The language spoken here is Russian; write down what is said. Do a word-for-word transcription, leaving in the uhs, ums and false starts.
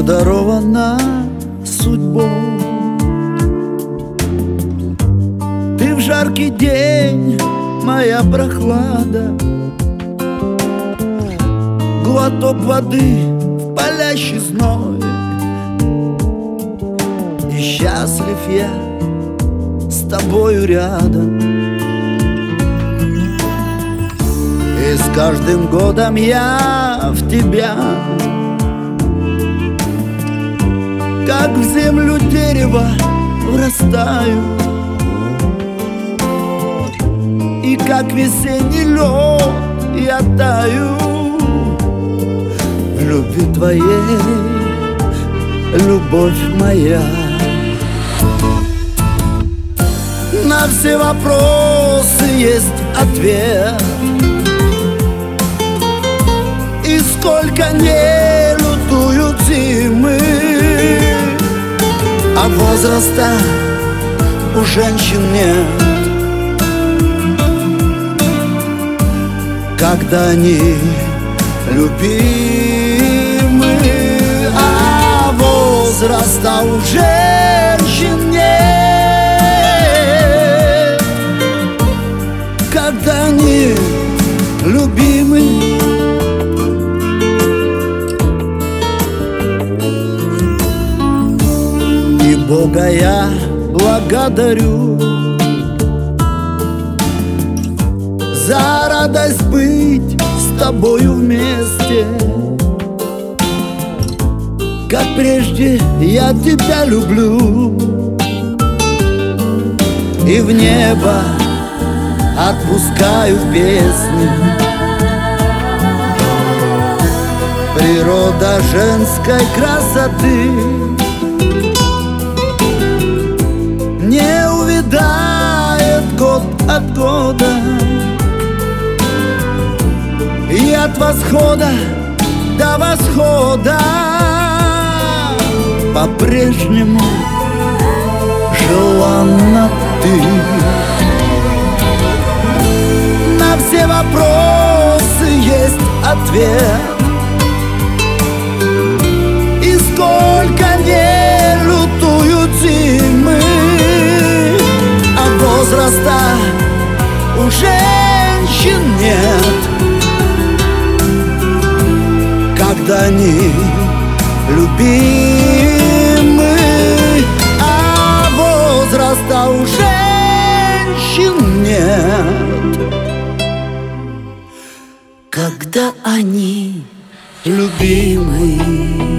дарована судьбой. Ты в жаркий день, моя прохлада, глоток воды в палящий зной. И счастлив я с тобою рядом. И с каждым годом я в тебя, как в землю дерева, врастаю. И как весенний лед я таю в любви твоей, любовь моя. На все вопросы есть ответ, и сколько не лютуют зимы, а возраста у женщин нет. Когда они любимы, а возраста у женщин нет. Когда они любимы, и Бога я благодарю за радость быть с тобою вместе. Как прежде я тебя люблю, и в небо отпускаю песни. Природа женской красоты не увядает год от года, и от восхода до восхода по-прежнему желанна ты. На все вопросы есть ответ, и сколько не лютуют зимы, а возраста у женщин нет. Когда они любимы, а возраста у женщин нет. Когда они любимы.